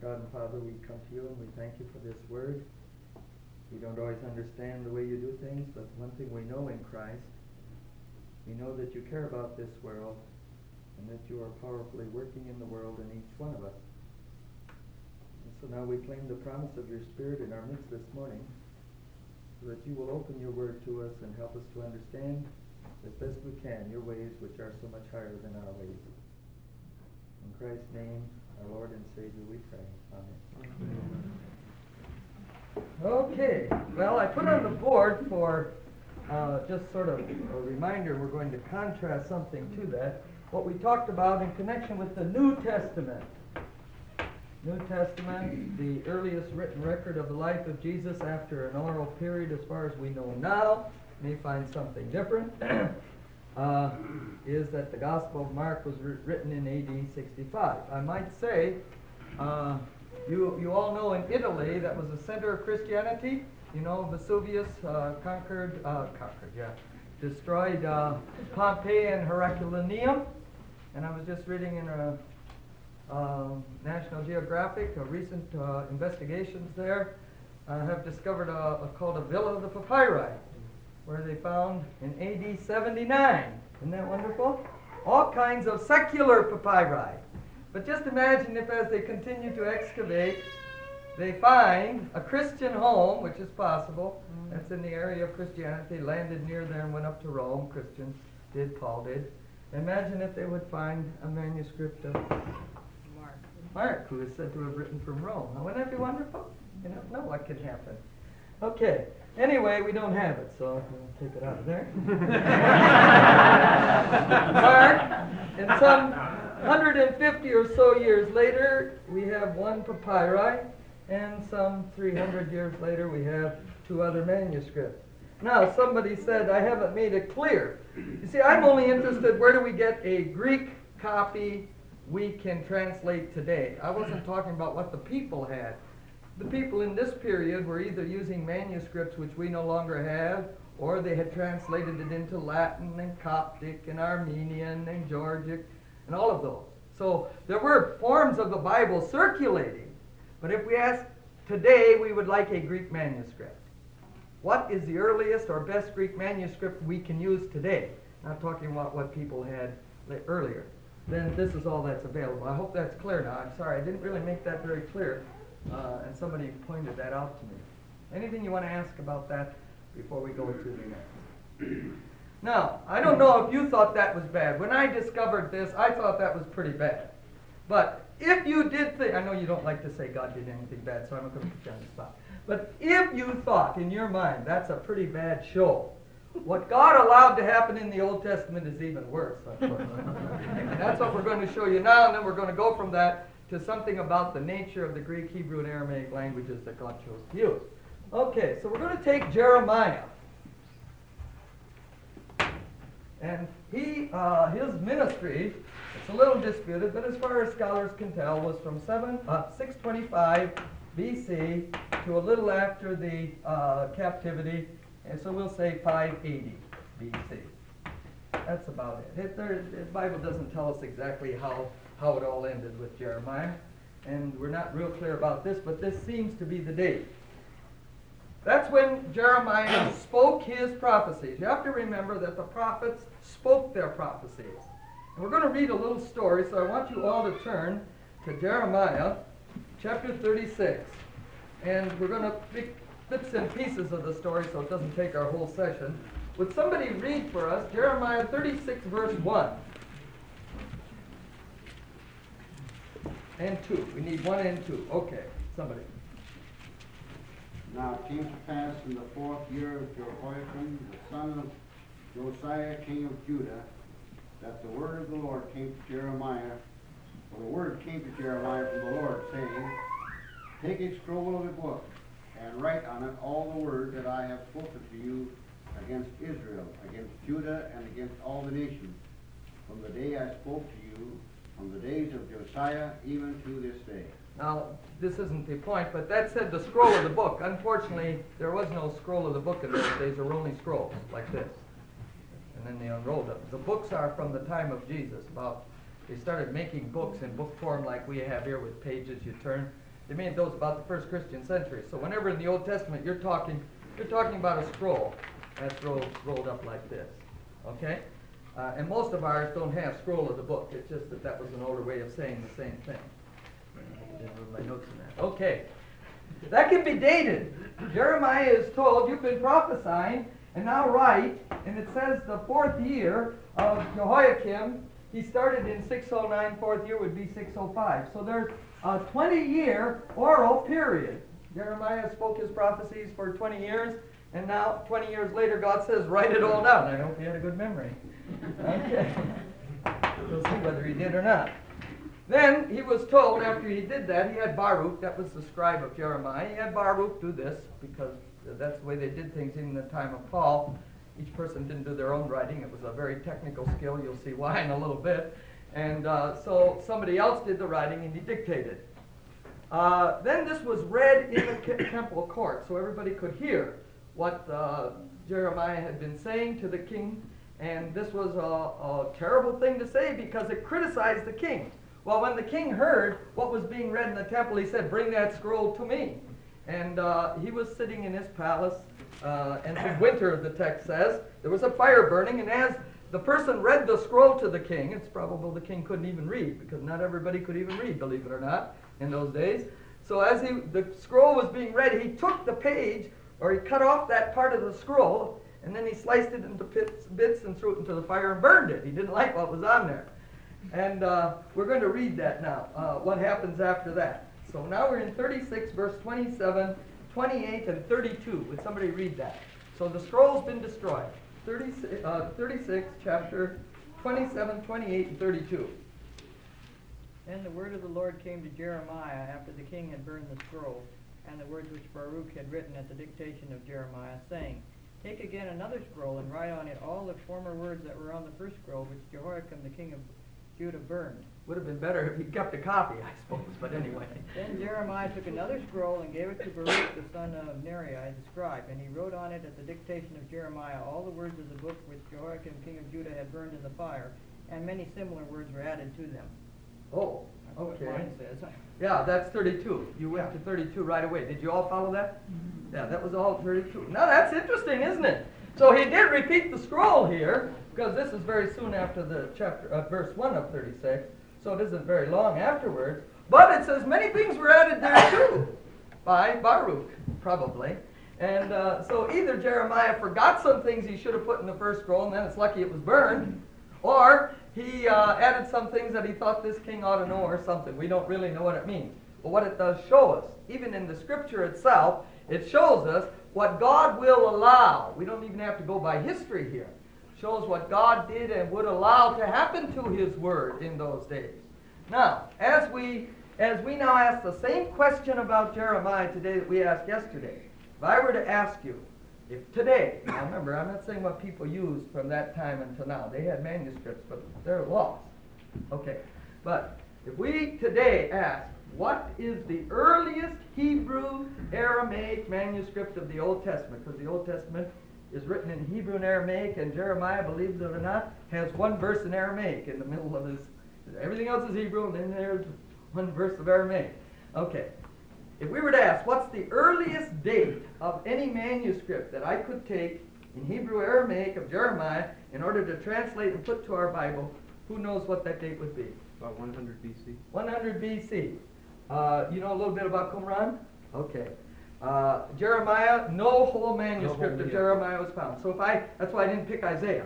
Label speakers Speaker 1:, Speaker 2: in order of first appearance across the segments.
Speaker 1: God and Father, we come to you and we thank you for this word. We don't always understand the way you do things, but one thing we know in Christ, we know that you care about this world and that you are powerfully working in the world in each one of us. And so now we claim the promise of your Spirit in our midst this morning, so that you will open your word to us and help us to understand as best we can your ways, which are so much higher than our ways. In Christ's name, our Lord and Savior, we pray. Amen. Okay, well, I put on the board for just sort of a reminder, we're going to contrast something to that, what we talked about in connection with the New Testament. New Testament, the earliest written record of the life of Jesus after an oral period as far as we know now, may find something different, is that the Gospel of Mark was written in A.D. 65. I might say, you all know in Italy that was the center of Christianity. You know, Vesuvius destroyed Pompeii and Herculaneum. And I was just reading in a National Geographic, recent investigations there have discovered called a Villa of the Papyri, where they found in A.D. 79. Isn't that wonderful? All kinds of secular papyri. But just imagine if as they continue to excavate, they find a Christian home, which is possible. That's in the area of Christianity, landed near there and went up to Rome. Christians did, Paul did. Imagine if they would find a manuscript of Mark, who is said to have written from Rome. Now, wouldn't that be wonderful? You don't know what could happen. Okay. Anyway, we don't have it, so we'll take it out of there. Mark, and some 150 or so years later, we have one papyri, and some 300 years later, we have two other manuscripts. Now, somebody said, I haven't made it clear. You see, I'm only interested, where do we get a Greek copy we can translate today? I wasn't talking about what the people had. The people in this period were either using manuscripts which we no longer have, or they had translated it into Latin and Coptic and Armenian and Georgic and all of those. So there were forms of the Bible circulating, but if we ask today, we would like a Greek manuscript. What is the earliest or best Greek manuscript we can use today? Not talking about what people had earlier. Then this is all that's available. I hope that's clear now. I'm sorry, I didn't really make that very clear, and somebody pointed that out to me. Anything you want to ask about that before we go to the next? Now, I don't know if you thought that was bad. When I discovered this, I thought that was pretty bad. But if you did think, I know you don't like to say God did anything bad, so I'm not going to put you on the spot. But if you thought in your mind that's a pretty bad show, what God allowed to happen in the Old Testament is even worse, unfortunately. And that's what we're going to show you now, and then we're going to go from that to something about the nature of the Greek, Hebrew, and Aramaic languages that God chose to use. Okay, so we're going to take Jeremiah. And his ministry, it's a little disputed, but as far as scholars can tell, was from 625 B.C. to a little after the captivity, and so we'll say 580 B.C. That's about it. The Bible doesn't tell us exactly how it all ended with Jeremiah, and we're not real clear about this, but this seems to be the date. That's when Jeremiah spoke his prophecies. You have to remember that the prophets spoke their prophecies. And we're going to read a little story, so I want you all to turn to Jeremiah chapter 36. And we're going to pick bits and pieces of the story so it doesn't take our whole session. Would somebody read for us Jeremiah 36 verse 1 and 2? We need 1 and 2. Okay, somebody.
Speaker 2: Now it came to pass in the 4th year of Jehoiakim, the son of Josiah, king of Judah, that the word of the Lord came to Jeremiah. For the word came to Jeremiah from the Lord, saying, Take a scroll of a book, and write on it all the words that I have spoken to you against Israel, against Judah, and against all the nations, from the day I spoke to you, from the days of Josiah, even to this day.
Speaker 1: Now, this isn't the point, but that said the scroll of the book. Unfortunately, there was no scroll of the book in those days. There were only scrolls like this. And then they unrolled them. The books are from the time of Jesus. They started making books in book form like we have here with pages you turn. They made those about the first Christian century. So whenever in the Old Testament you're talking about a scroll that's rolled up like this. Okay? And most of ours don't have scroll of the book. It's just that was an older way of saying the same thing. I didn't move my notes in that. Okay. That can be dated. Jeremiah is told, you've been prophesying, and now write, and it says the 4th year of Jehoiakim, he started in 609, 4th year would be 605. So there's a 20-year oral period. Jeremiah spoke his prophecies for 20 years, and now 20 years later God says, write it all down. I hope he had a good memory. Okay. We'll see whether he did or not. Then he was told after he did that, he had Baruch, that was the scribe of Jeremiah. He had Baruch do this because that's the way they did things in the time of Paul. Each person didn't do their own writing. It was a very technical skill. You'll see why in a little bit. And so somebody else did the writing and he dictated. Then this was read in the temple court so everybody could hear what Jeremiah had been saying to the king. And this was a terrible thing to say because it criticized the king. Well, when the king heard what was being read in the temple, he said, bring that scroll to me. And he was sitting in his palace, and in winter, the text says, there was a fire burning, and as the person read the scroll to the king, it's probable the king couldn't even read, because not everybody could even read, believe it or not, in those days. So as the scroll was being read, he took the page, or he cut off that part of the scroll, and then he sliced it into bits and threw it into the fire and burned it. He didn't like what was on there. And we're going to read that now, what happens after that. So now we're in 36, verse 27, 28, and 32. Would somebody read that? So the scroll's been destroyed. 36, chapter 27, 28, and 32.
Speaker 3: Then the word of the Lord came to Jeremiah after the king had burned the scroll, and the words which Baruch had written at the dictation of Jeremiah, saying, Take again another scroll, and write on it all the former words that were on the first scroll, which Jehoiakim the king of Judah burned.
Speaker 1: Would have been better if he kept a copy, I suppose, but anyway.
Speaker 3: Then Jeremiah took another scroll and gave it to Baruch the son of Neriah the scribe, and he wrote on it at the dictation of Jeremiah all the words of the book which Jehoiakim king of Judah had burned in the fire, and many similar words were added to them.
Speaker 1: Oh,
Speaker 3: That's what
Speaker 1: okay.
Speaker 3: mine says.
Speaker 1: Yeah, that's 32. You went to 32 right away. Did you all follow that? Yeah, that was all 32. Now that's interesting, isn't it? So he did repeat the scroll here, because this is very soon after the chapter, verse 1 of 36, so it isn't very long afterwards. But it says many things were added there too, by Baruch, probably. And so either Jeremiah forgot some things he should have put in the first scroll, and then it's lucky it was burned, or he added some things that he thought this king ought to know or something. We don't really know what it means. But what it does show us, even in the scripture itself, it shows us what God will allow. We don't even have to go by history here. It shows what God did and would allow to happen to his word in those days. Now, as we now ask the same question about Jeremiah today that we asked yesterday, if I were to ask you, if today, now remember, I'm not saying what people used from that time until now. They had manuscripts, but they're lost. Okay, but if we today ask, what is the earliest Hebrew Aramaic manuscript of the Old Testament? Because the Old Testament is written in Hebrew and Aramaic, and Jeremiah, believe it or not, has one verse in Aramaic in the middle of his. Everything else is Hebrew, and then there's one verse of Aramaic. Okay. If we were to ask, what's the earliest date of any manuscript that I could take in Hebrew Aramaic of Jeremiah in order to translate and put to our Bible, who knows what that date would be?
Speaker 4: About 100 BC.
Speaker 1: 100 BC. You know a little bit about Qumran? Okay. Jeremiah, no whole manuscript of Jeremiah was found. So that's why I didn't pick Isaiah.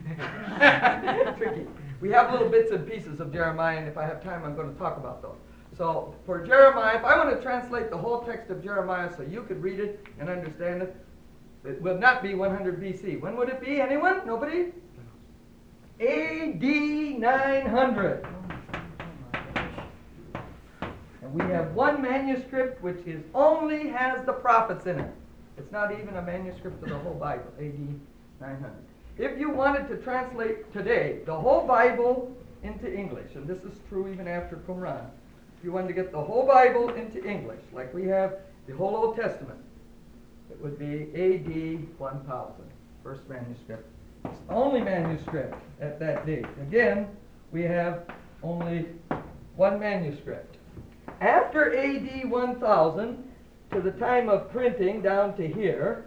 Speaker 1: Tricky. We have little bits and pieces of Jeremiah, and if I have time, I'm going to talk about those. So for Jeremiah, if I want to translate the whole text of Jeremiah so you could read it and understand it, it will not be 100 BC. When would it be? Anyone? Nobody? AD 900. And we have one manuscript which only has the prophets in it. It's not even a manuscript of the whole Bible, AD 900. If you wanted to translate today the whole Bible into English, and this is true even after Qumran, if you wanted to get the whole Bible into English, like we have the whole Old Testament, it would be AD 1000, first manuscript. It's the only manuscript at that date. Again, we have only one manuscript. After AD 1000, to the time of printing down to here,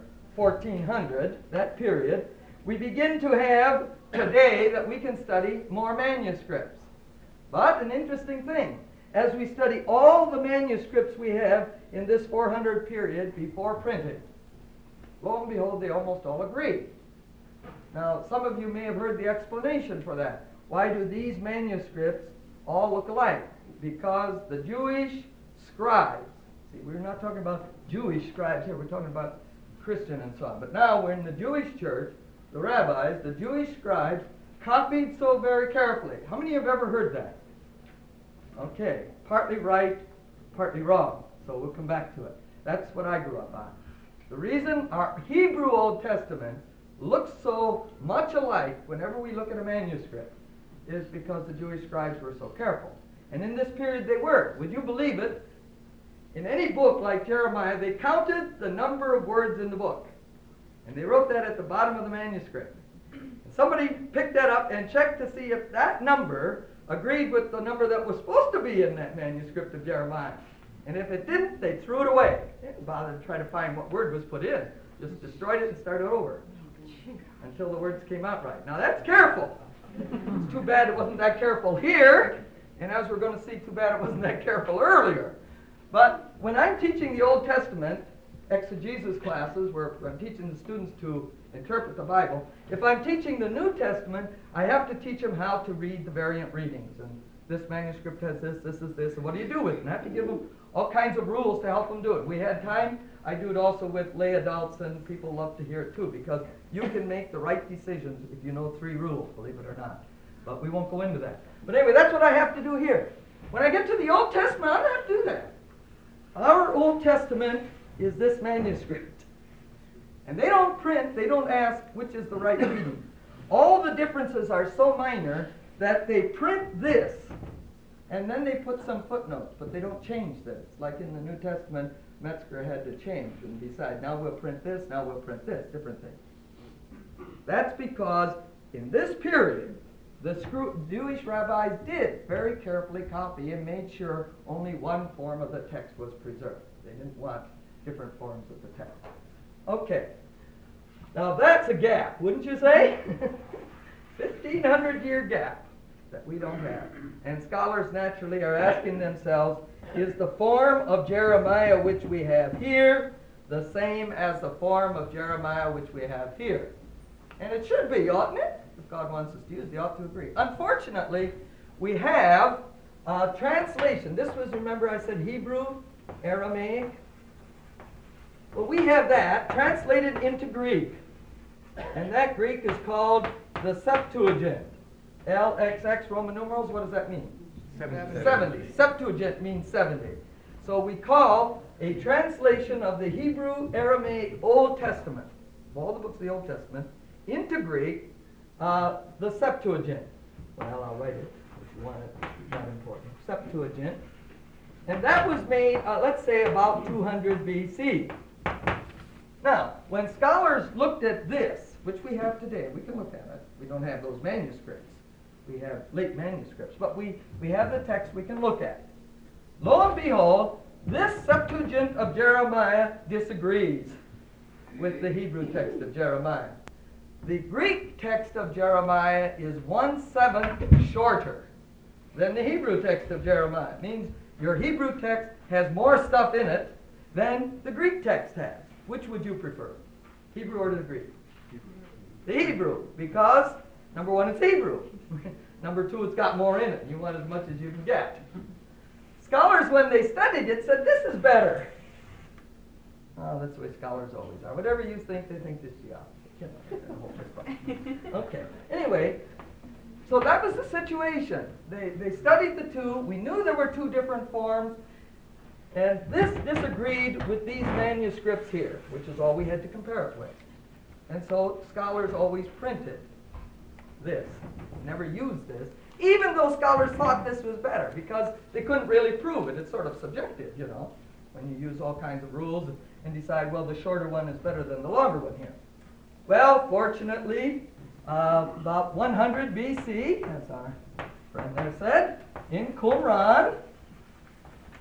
Speaker 1: 1400, that period, we begin to have today that we can study more manuscripts. But an interesting thing, as we study all the manuscripts we have in this 400 period before printing, lo and behold, they almost all agree. Now, some of you may have heard the explanation for that. Why do these manuscripts all look alike? Because the Jewish scribes, see, we're not talking about Jewish scribes here, we're talking about Christian and so on. But now we're in the Jewish church, the rabbis, the Jewish scribes, copied so very carefully. How many have ever heard that? Okay, partly right, partly wrong. So we'll come back to it. That's what I grew up on. The reason our Hebrew Old Testament looks so much alike whenever we look at a manuscript is because the Jewish scribes were so careful. And in this period they were. Would you believe it? In any book like Jeremiah, they counted the number of words in the book. And they wrote that at the bottom of the manuscript. And somebody picked that up and checked to see if that number agreed with the number that was supposed to be in that manuscript of Jeremiah. And if it didn't, they threw it away. They didn't bother to try to find what word was put in. Just destroyed it and started over until the words came out right. Now that's careful. It's too bad it wasn't that careful here. And as we're going to see, too bad it wasn't that careful earlier. But when I'm teaching the Old Testament exegesis classes, where I'm teaching the students to interpret the Bible, if I'm teaching the New Testament, I have to teach them how to read the variant readings. And this manuscript has this, this is this, and what do you do with it? And I have to give them all kinds of rules to help them do it. We had time. I do it also with lay adults, and people love to hear it too, because you can make the right decisions if you know 3 rules, believe it or not. But we won't go into that. But anyway, that's what I have to do here. When I get to the Old Testament, I don't have to do that. Our Old Testament is this manuscript. And they don't print, they don't ask which is the right reading. All the differences are so minor that they print this, and then they put some footnotes, but they don't change this. Like in the New Testament, Metzger had to change and decide, now we'll print this, now we'll print this, different things. That's because in this period, the Jewish rabbis did very carefully copy and made sure only one form of the text was preserved. They didn't want different forms of the text. Okay. Now that's a gap, wouldn't you say? 1,500-year gap that we don't have. And scholars naturally are asking themselves, is the form of Jeremiah which we have here the same as the form of Jeremiah which we have here? And it should be, oughtn't it? If God wants us to use it, they ought to agree. Unfortunately, we have a translation. This was, remember I said Hebrew, Aramaic? Well, we have that translated into Greek. And that Greek is called the Septuagint. LXX, Roman numerals, what does that mean? 70. Septuagint means 70. So we call a translation of the Hebrew, Aramaic, Old Testament, of all the books of the Old Testament, into Greek, the Septuagint. Well, I'll write it if you want it. It's not important. Septuagint. And that was made, let's say, about 200 BC. Now, when scholars looked at this, which we have today, we can look at it. We don't have those manuscripts. We have late manuscripts. But we have the text we can look at. Lo and behold, this Septuagint of Jeremiah disagrees with the Hebrew text of Jeremiah. The Greek text of Jeremiah is 1/7 shorter than the Hebrew text of Jeremiah. It means your Hebrew text has more stuff in it than the Greek text has. Which would you prefer? Hebrew or the Greek? The Hebrew, because number one, it's Hebrew. Number two, it's got more in it. You want as much as you can get. Scholars, when they studied it, said, this is better. Oh, that's the way scholars always are. Whatever you think, they think this is the opposite. Okay. Anyway, so that was the situation. They studied the two. We knew there were 2 different forms. And this disagreed with these manuscripts here, which is all we had to compare it with. And so scholars always printed this. Never used this, even though scholars thought this was better, because they couldn't really prove it. It's sort of subjective, you know, when you use all kinds of rules and decide, well, the shorter one is better than the longer one here. Well, fortunately, about 100 BC, as our friend there said, in Qumran,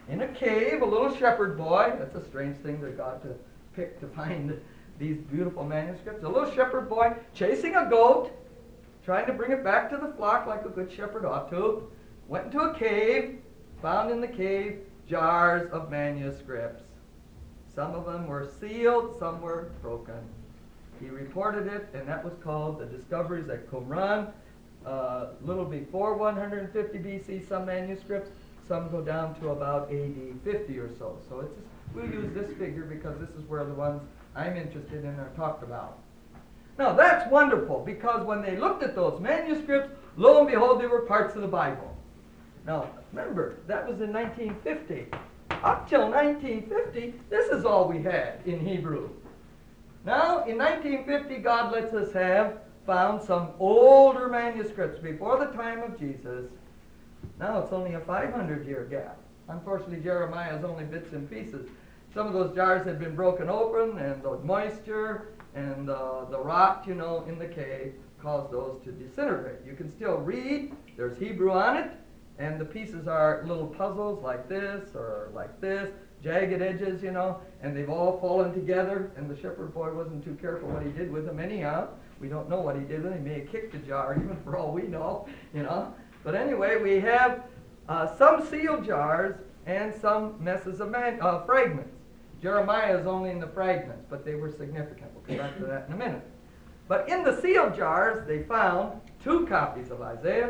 Speaker 1: in a cave, a little shepherd boy. That's a strange thing that God to pick to find these beautiful manuscripts. A little shepherd boy chasing a goat, trying to bring it back to the flock like a good shepherd ought to. Went into a cave, found in the cave jars of manuscripts. Some of them were sealed, some were broken. He reported it, and that was called the Discoveries at Qumran. A little before 150 BC, some manuscripts. Some go down to about AD 50 or so. So it's just, we'll use this figure because this is where the ones I'm interested in are talked about. Now that's wonderful because when they looked at those manuscripts, lo and behold, they were parts of the Bible. Now remember, that was in 1950. Up till 1950, this is all we had in Hebrew. Now, in 1950, God lets us have found some older manuscripts before the time of Jesus. Now it's only a 500-year gap. Unfortunately, Jeremiah is only bits and pieces. Some of those jars had been broken open, and the moisture and the rot, in the cave caused those to disintegrate. You can still read. There's Hebrew on it. And the pieces are little puzzles like this or like this, jagged edges, and they've all fallen together, and the shepherd boy wasn't too careful what he did with them anyhow. We don't know what he did with them. He may have kicked the jar, even for all we know, But anyway, we have some sealed jars and some messes of fragments. Jeremiah is only in the fragments, but they were significant. We'll come back to that in a minute. But in the sealed jars, they found 2 copies of Isaiah,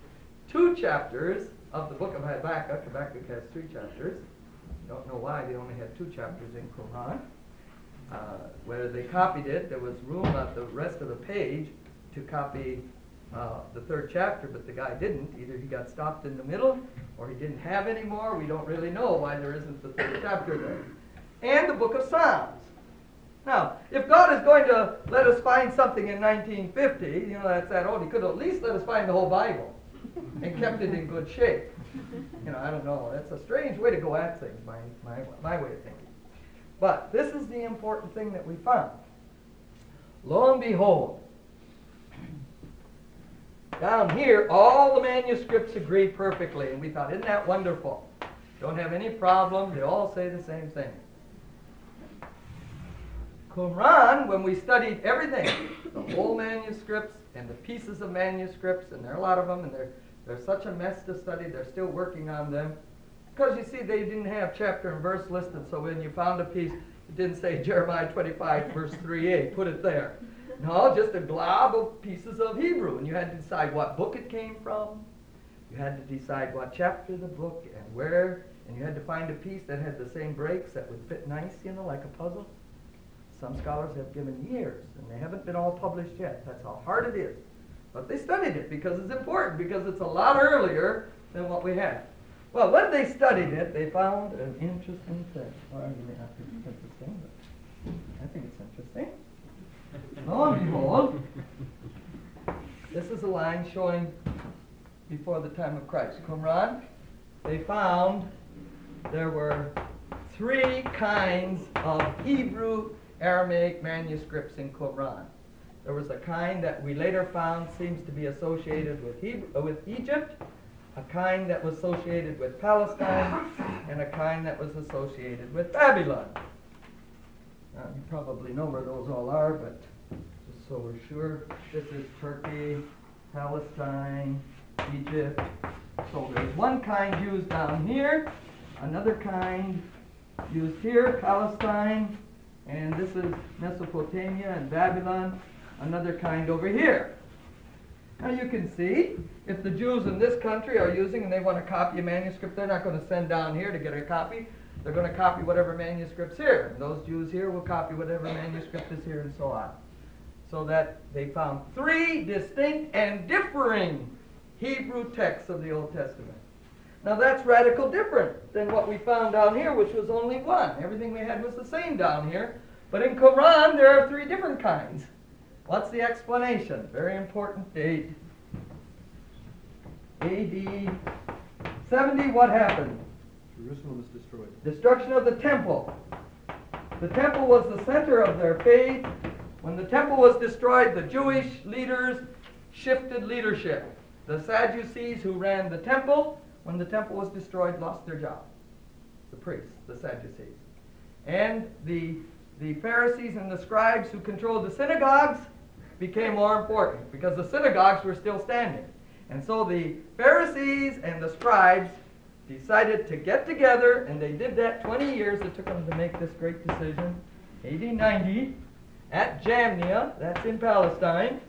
Speaker 1: 2 chapters of the book of Habakkuk. Habakkuk has 3 chapters. Don't know why they only had 2 chapters in Qumran. Where they copied it, there was room on the rest of the page to copy the 3rd chapter, but the guy didn't. Either he got stopped in the middle, or he didn't have any more. We don't really know why there isn't the 3rd chapter there. And the book of Psalms. Now, if God is going to let us find something in 1950, that's that old, he could at least let us find the whole Bible and kept it in good shape. I don't know. That's a strange way to go at things, my way of thinking. But this is the important thing that we found. Lo and behold, down here, all the manuscripts agree perfectly. And we thought, isn't that wonderful? Don't have any problem. They all say the same thing. Qumran, when we studied everything, the whole manuscripts and the pieces of manuscripts, and there are a lot of them, and they're such a mess to study, they're still working on them. Because you see, they didn't have chapter and verse listed, so when you found a piece, it didn't say Jeremiah 25, verse 3a, put it there. No, just a glob of pieces of Hebrew, and you had to decide what book it came from. You had to decide what chapter of the book and where, and you had to find a piece that had the same breaks that would fit nice, like a puzzle. Some scholars have given years, and they haven't been all published yet. That's how hard it is. But they studied it because it's important, because it's a lot earlier than what we have. Well, when they studied it, they found an interesting thing. Well, you may not think it's interesting, but I think it's interesting. Lo and behold, this is a line showing before the time of Christ. Qumran, they found there were 3 kinds of Hebrew Aramaic manuscripts in Qumran. There was a kind that we later found seems to be associated with Egypt, a kind that was associated with Palestine, and a kind that was associated with Babylon. Now, you probably know where those all are, but just so we're sure, this is Turkey, Palestine, Egypt. So there's one kind used down here, another kind used here, Palestine, and this is Mesopotamia and Babylon, another kind over here. Now you can see, if the Jews in this country are using and they want to copy a manuscript, they're not going to send down here to get a copy. They're going to copy whatever manuscript's here. And those Jews here will copy whatever manuscript is here and so on. So that they found 3 distinct and differing Hebrew texts of the Old Testament. Now that's radical different than what we found down here, which was only 1. Everything we had was the same down here. But in Qumran, there are 3 different kinds. What's the explanation? Very important date. AD 70, what happened?
Speaker 4: Jerusalem is destroyed.
Speaker 1: Destruction of the temple. The temple was the center of their faith. When the temple was destroyed, the Jewish leaders shifted leadership. The Sadducees who ran the temple, when the temple was destroyed, lost their job. the priests, the Sadducees. And the Pharisees and the scribes who controlled the synagogues became more important because the synagogues were still standing. And so the Pharisees and the scribes decided to get together, and they did that 20 years. It took them to make this great decision. AD 90, at Jamnia, that's in Palestine.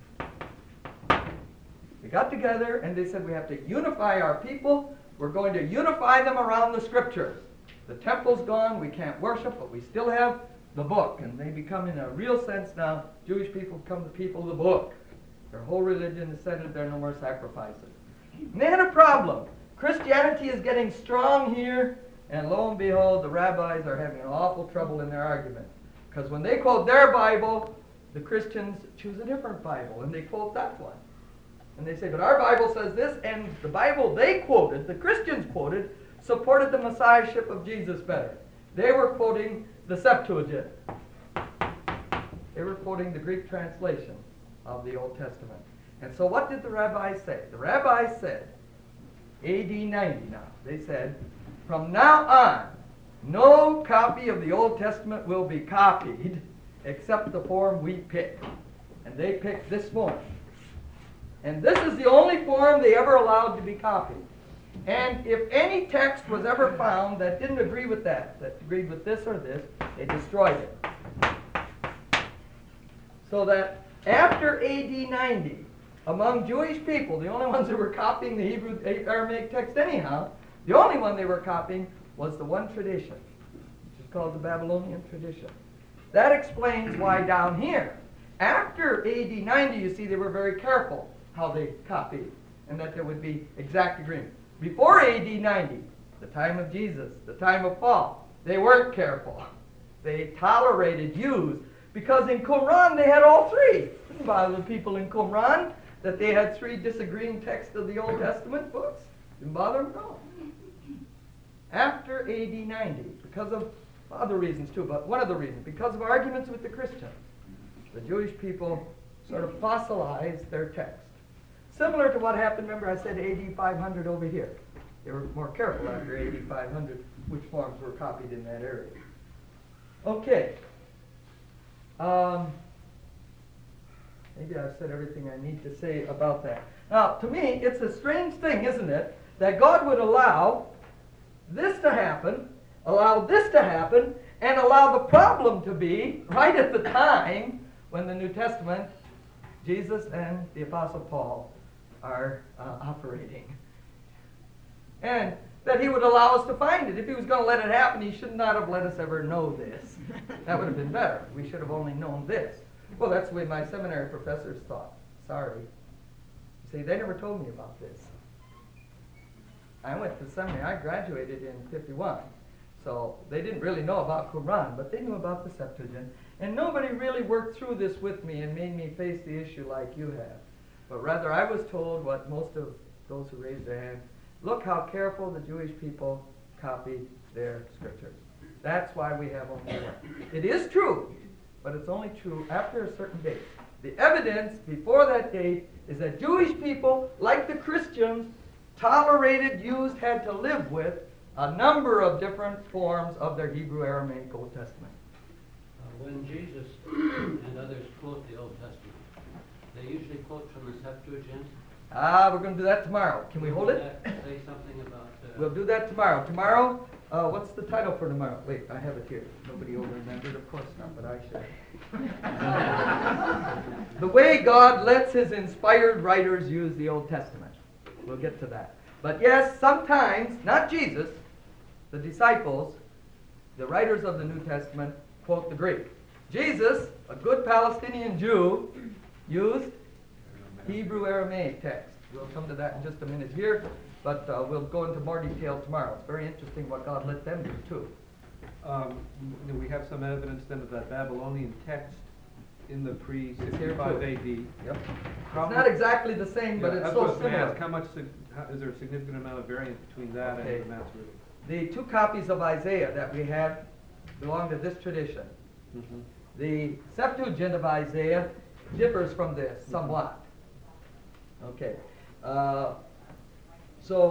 Speaker 1: They got together and they said, we have to unify our people. We're going to unify them around the scriptures. The temple's gone, we can't worship, but we still have the book. And they become, in a real sense now, Jewish people become the people of the book. Their whole religion is centered, there are no more sacrifices. And they had a problem. Christianity is getting strong here, and lo and behold, the rabbis are having awful trouble in their argument. Because when they quote their Bible, the Christians choose a different Bible, and they quote that one. And they say, but our Bible says this, and the Bible they quoted, the Christians quoted, supported the Messiahship of Jesus better. They were quoting the Septuagint. They were quoting the Greek translation of the Old Testament. And so what did the rabbis say? The rabbis said, AD 90 now, they said, from now on, no copy of the Old Testament will be copied except the form we pick. And they picked this form. And this is the only form they ever allowed to be copied. And if any text was ever found that didn't agree with that agreed with this or this, they destroyed it. So that after AD 90, among Jewish people, the only ones who were copying the Hebrew Aramaic text anyhow, the only one they were copying was the one tradition, which is called the Babylonian tradition. That explains why down here, after AD 90, you see they were very careful how they copied, and that there would be exact agreement. Before AD 90, the time of Jesus, the time of Paul, they weren't careful. They tolerated, used, because in Qumran they had all three. It didn't bother the people in Qumran that they had three disagreeing texts of the Old Testament books. Didn't bother them at all. After AD 90, because of other reasons too, but one of the reasons, because of arguments with the Christians, the Jewish people sort of fossilized their text. Similar to what happened, remember I said AD 500 over here. They were more careful after AD 500 which forms were copied in that area. Okay. Maybe I've said everything I need to say about that. Now, to me, it's a strange thing, isn't it, that God would allow this to happen, allow this to happen, and allow the problem to be right at the time when the New Testament, Jesus and the Apostle Paul are operating. And that he would allow us to find it. If he was going to let it happen, he should not have let us ever know this. That would have been better. We should have only known this. Well, that's the way my seminary professors thought. Sorry. See, they never told me about this. I went to seminary. I graduated in 51. So they didn't really know about Qumran, but they knew about the Septuagint. And nobody really worked through this with me and made me face the issue like you have. But rather, I was told what most of those who raised their hand, look how careful the Jewish people copied their scriptures. That's why we have only one. It is true, but it's only true after a certain date. The evidence before that date is that Jewish people, like the Christians, tolerated, used, had to live with a number of different forms of their Hebrew Aramaic Old Testament.
Speaker 5: When Jesus and others quote the Old Testament, they usually quote from the Septuagint.
Speaker 1: We're going to do that tomorrow. Can we hold it?
Speaker 5: Say something about...
Speaker 1: We'll do that tomorrow. Tomorrow, what's the title for tomorrow? Wait, I have it here. Nobody will remember it, of course not, but I should. The way God lets his inspired writers use the Old Testament. We'll get to that. But yes, sometimes, not Jesus, the disciples, the writers of the New Testament, quote the Greek. Jesus, a good Palestinian Jew, used Hebrew Aramaic text. We'll come to that in just a minute here, but we'll go into more detail tomorrow. It's very interesting what God let them do too.
Speaker 4: We have some evidence then of that Babylonian text in the pre-65 AD.
Speaker 1: Yep. It's not exactly the same, but it's so similar.
Speaker 4: How much is there a significant amount of variance between that and the Masoretic?
Speaker 1: The two copies of Isaiah that we have belong to this tradition.
Speaker 4: Mm-hmm.
Speaker 1: The Septuagint of Isaiah differs from this somewhat. Okay. So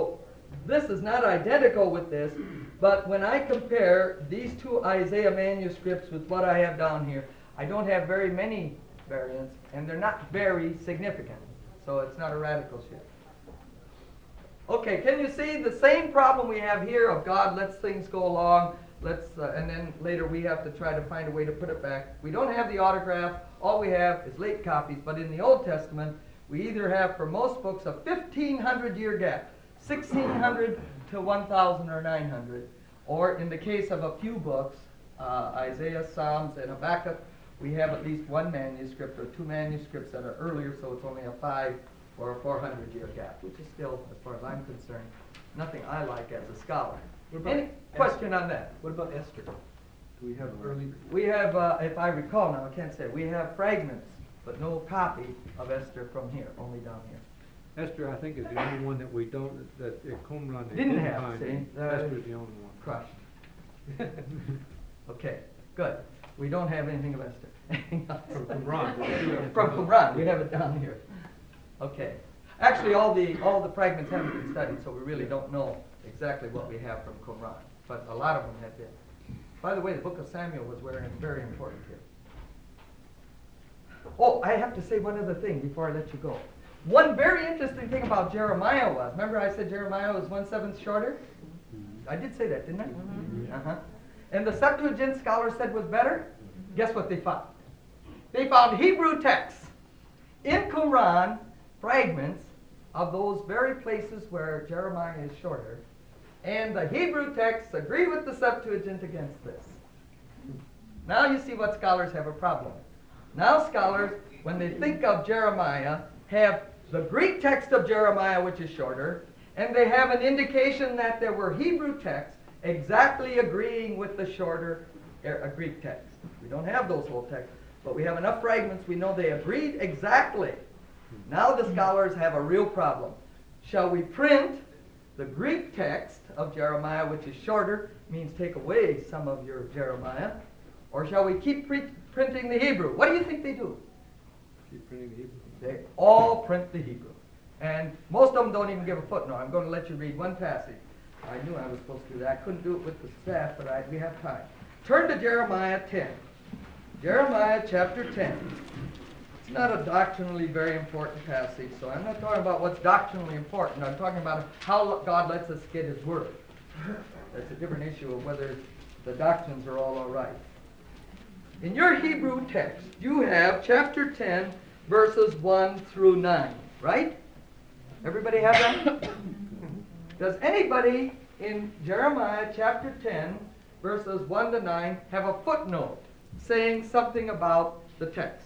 Speaker 1: this is not identical with this, but when I compare these two Isaiah manuscripts with what I have down here, I don't have very many variants, and they're not very significant. So it's not a radical shift. Okay, can you see the same problem we have here of God lets things go along, and then later we have to try to find a way to put it back. We don't have the autograph. All we have is late copies. But in the Old Testament, we either have, for most books, a 1,500-year gap, 1,600 to 1,000 or 900. Or in the case of a few books, Isaiah, Psalms, and Habakkuk, we have at least one manuscript or two manuscripts that are earlier, so it's only a 500 or a 400-year gap, which is still, as far as I'm concerned, nothing I like as a scholar.
Speaker 4: What about
Speaker 1: Any question on that?
Speaker 4: What about Esther? Do we have early?
Speaker 1: We have, if I recall now, I can't say, we have fragments, but no copy of Esther from here, only down here.
Speaker 6: Esther, I think, is the only one that we don't, that at Qumran they
Speaker 1: Didn't have,
Speaker 6: find.
Speaker 1: see?
Speaker 6: Esther's the only one.
Speaker 1: Crushed. Okay, good. We don't have anything of Esther.
Speaker 6: From Qumran, but we do have it
Speaker 1: From
Speaker 6: down.
Speaker 1: Qumran, we have it down here. Okay. Actually, all the fragments haven't been studied, so we really don't know exactly what we have from Qumran. But a lot of them have been. By the way, the book of Samuel was very important here. Oh, I have to say one other thing before I let you go. One very interesting thing about Jeremiah was, remember I said Jeremiah was 1/7 shorter? I did say that, didn't I?
Speaker 3: Mm-hmm.
Speaker 1: Uh-huh. And the Septuagint scholars said was better? Guess what they found? They found Hebrew texts in Qumran, fragments of those very places where Jeremiah is shorter, and the Hebrew texts agree with the Septuagint against this. Now you see what scholars have a problem with. Now scholars, when they think of Jeremiah, have the Greek text of Jeremiah, which is shorter, and they have an indication that there were Hebrew texts exactly agreeing with the shorter Greek text. We don't have those whole texts, but we have enough fragments we know they agreed exactly. Now the scholars have a real problem. Shall we print the Greek text of Jeremiah, which is shorter, means take away some of your Jeremiah, or shall we keep printing the Hebrew? What do you think they do?
Speaker 6: Keep printing the Hebrew.
Speaker 1: They all print the Hebrew. And most of them don't even give a footnote. I'm going to let you read one passage. I knew I was supposed to do that. I couldn't do it with the staff, but we have time. Turn to Jeremiah 10. Jeremiah chapter 10. It's not a doctrinally very important passage, so I'm not talking about what's doctrinally important. I'm talking about how God lets us get His Word. That's a different issue of whether the doctrines are all right. In your Hebrew text, you have chapter 10, verses 1 through 9, right? Everybody have that? Does anybody in Jeremiah chapter 10, verses 1 to 9, have a footnote saying something about the text?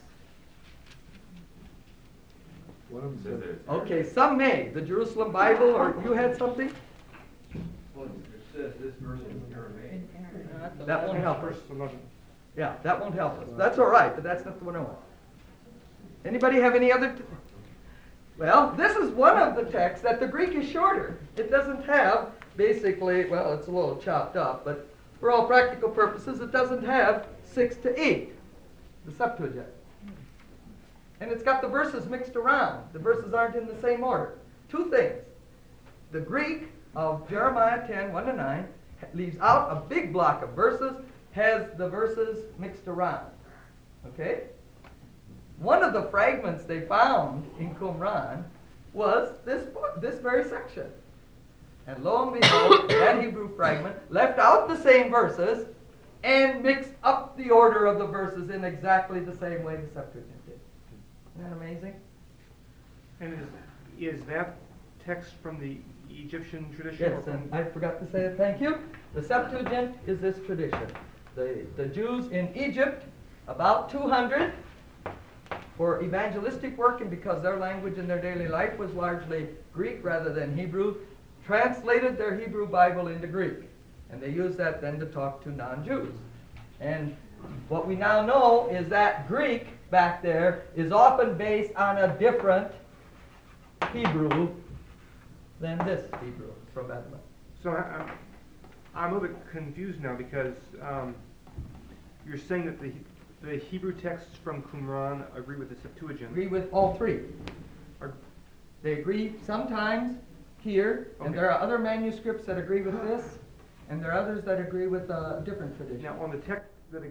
Speaker 6: One of them said,
Speaker 1: Okay, some may. The Jerusalem Bible, or you had something?
Speaker 4: Well, it says this verse in Aramaic.
Speaker 1: That won't help us.
Speaker 6: verse 11.
Speaker 1: Yeah, that won't help us. That's all right, but that's not the one I want. Anybody have any other? Well, this is one of the texts that the Greek is shorter. It doesn't have, basically, well, it's a little chopped up, but for all practical purposes, it doesn't have 6 to 8, the Septuagint. And it's got the verses mixed around. The verses aren't in the same order. Two things. The Greek of Jeremiah 10, 1 to 9, leaves out a big block of verses, has the verses mixed around. Okay? One of the fragments they found in Qumran was this very section. And lo and behold, that Hebrew fragment left out the same verses and mixed up the order of the verses in exactly the same way the Septuagint did. Isn't that amazing?
Speaker 7: And is that text from the Egyptian tradition?
Speaker 1: Yes, and I forgot to say it, thank you. The Septuagint is this tradition. The Jews in Egypt, about 200, for evangelistic work, and because their language in their daily life was largely Greek rather than Hebrew, translated their Hebrew Bible into Greek. And they used that then to talk to non-Jews. And what we now know is that Greek back there is often based on a different Hebrew than this Hebrew from Babylon.
Speaker 7: So I'm a little bit confused now because you're saying that the Hebrew texts from Qumran agree with the Septuagint.
Speaker 1: Agree with all three.
Speaker 7: Are-
Speaker 1: They agree sometimes here, and
Speaker 7: Okay.
Speaker 1: there are other manuscripts that agree with this, and there are others that agree with a different tradition.
Speaker 7: Now, on the text that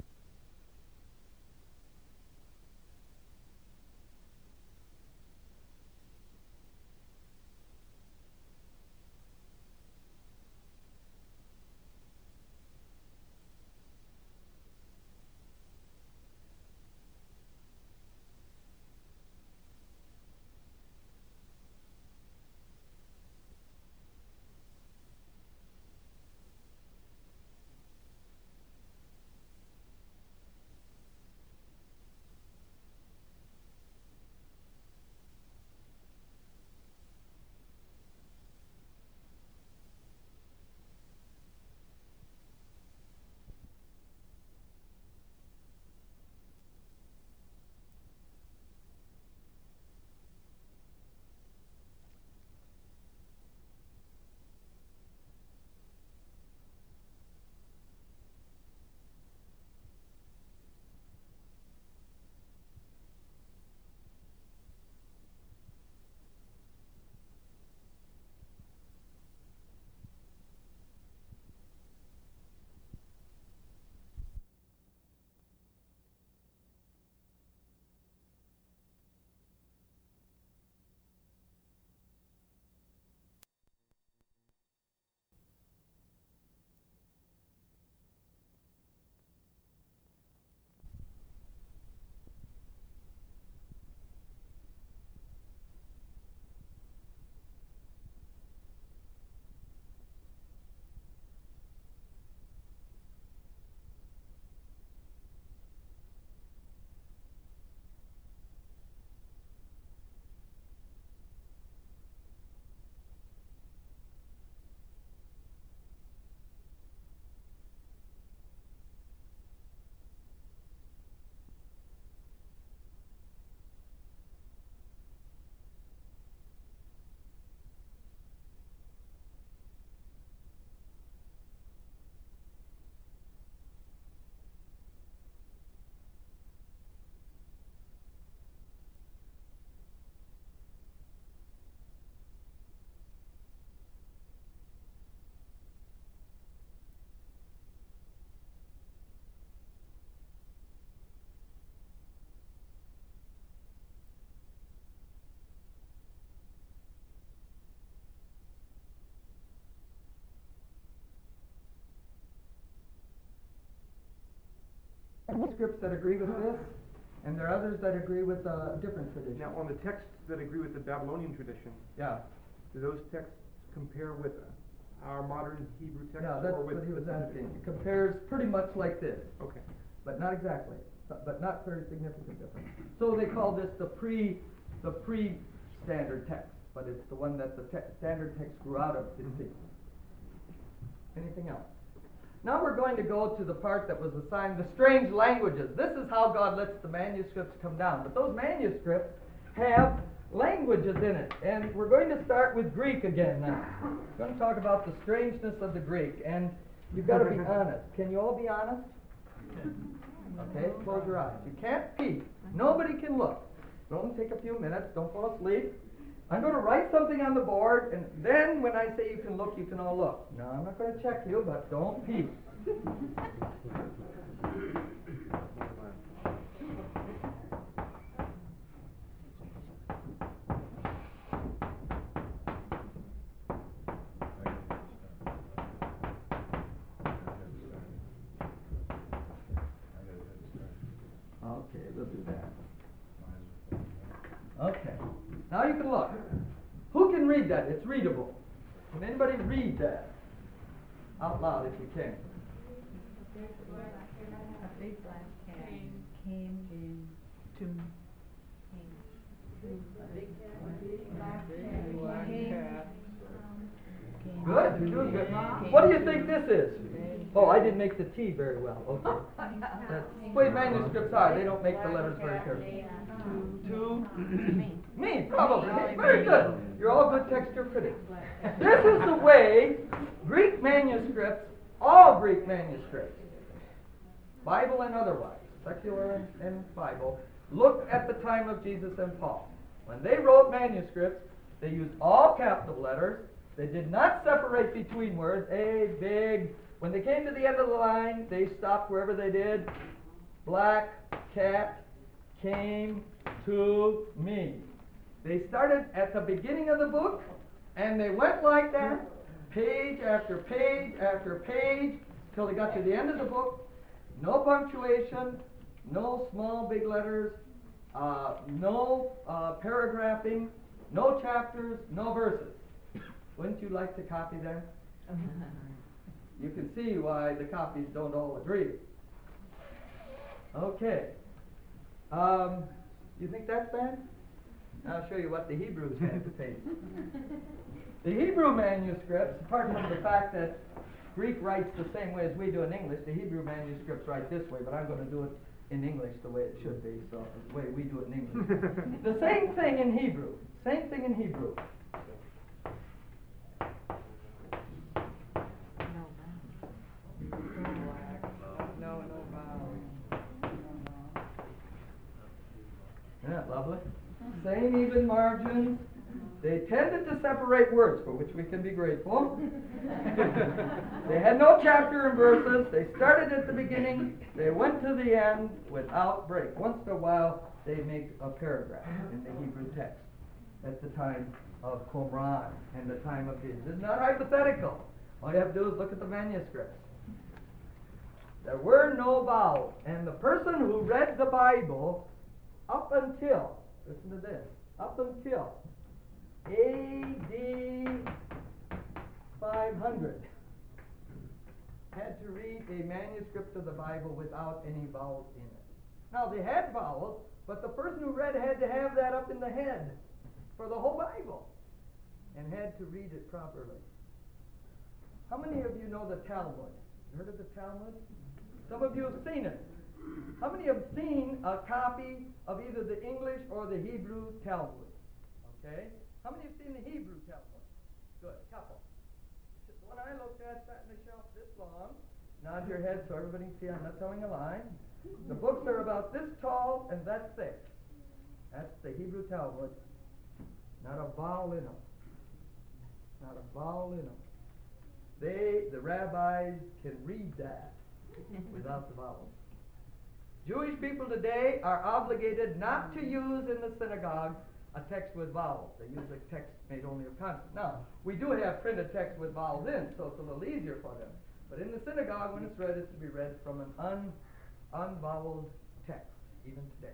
Speaker 1: Manuscripts that agree with this, and there are others that agree with a different tradition.
Speaker 7: now, on the texts that agree with the Babylonian tradition,
Speaker 1: Yeah,
Speaker 7: do those texts compare with our modern Hebrew texts?
Speaker 1: yeah, that's
Speaker 7: or with
Speaker 1: what he was
Speaker 7: the-
Speaker 1: asking. It compares pretty much like this,
Speaker 7: Okay.
Speaker 1: but not exactly, but not very significant difference. So they call this the pre-standard text, but it's the one that the standard text grew out of, you see. Anything else? Now we're going to go to the part that was assigned the strange languages. This is how God lets the manuscripts come down. But those manuscripts have languages in it. And we're going to start with Greek again now. We're going to talk about the strangeness of the Greek. And you've got to be honest. Can you all be honest? Okay, close your eyes. You can't peek. Nobody can look. It'll only take a few minutes. Don't fall asleep. I'm going to write something on the board, and then when I say you can look, you can all look. No, I'm not going to check you, but don't peek. Okay, we'll do that. Okay. Now you can look. Who can read that? It's readable. Can anybody read that? Out loud if you can. Good, you're doing good. What do you think this is? Oh, I didn't make the T very well. Okay. That's the way manuscripts are. They don't make the letters very carefully. Two. Me, probably. Very good. You're all good texture critics. This is the way Greek manuscripts, all Greek manuscripts, Bible and otherwise, secular and Bible, look at the time of Jesus and Paul. When they wrote manuscripts, they used all capital letters, They did not separate between words. A, big. When they came to the end of the line, they stopped wherever they did. Black cat came to me. They started at the beginning of the book, and they went like that, page after page after page, till they got to the end of the book. No punctuation, no small big letters, no paragraphing, no chapters, no verses. Wouldn't you like to copy them? You can see why the copies don't all agree. Okay. You think that's bad? I'll show you what the Hebrews had to face. The Hebrew manuscripts, apart from the fact that Greek writes the same way as we do in English, the Hebrew manuscripts write this way, but I'm going to do it in English the way it should be, so the way we do it in English. The same thing in Hebrew. Same thing in Hebrew.
Speaker 3: No vowels.
Speaker 1: Isn't that lovely? Same even margins. They tended to separate words, for which we can be grateful. They had no chapter and verses. They started at the beginning. They went to the end without break. Once in a while, they make a paragraph in the Hebrew text at the time of Qumran and the time of Jesus. It's not hypothetical. All you have to do is look at the manuscripts. There were no vowels. And the person who read the Bible up until, listen to this, up until A.D. 500 had to read a manuscript of the Bible without any vowels in it. Now, they had vowels, but the person who read had to have that up in the head for the whole Bible and had to read it properly. How many of you know the Talmud? You heard of the Talmud? Some of you have seen it. How many have seen a copy of either the English or the Hebrew Talmud? Okay? How many have seen the Hebrew Talmud? Good, a couple. The one I looked at sat in the shelf this long. Nod your head so everybody can see I'm not telling a lie. The books are about this tall and that thick. That's the Hebrew Talmud. Not a vowel in them. Not a vowel in them. The rabbis, can read that without the vowels. Jewish people today are obligated not to use in the synagogue a text with vowels. They use a text made only of consonants. Now, we do have printed text with vowels in, so it's a little easier for them. But in the synagogue, when it's read, it's to be read from an unvoweled text, even today.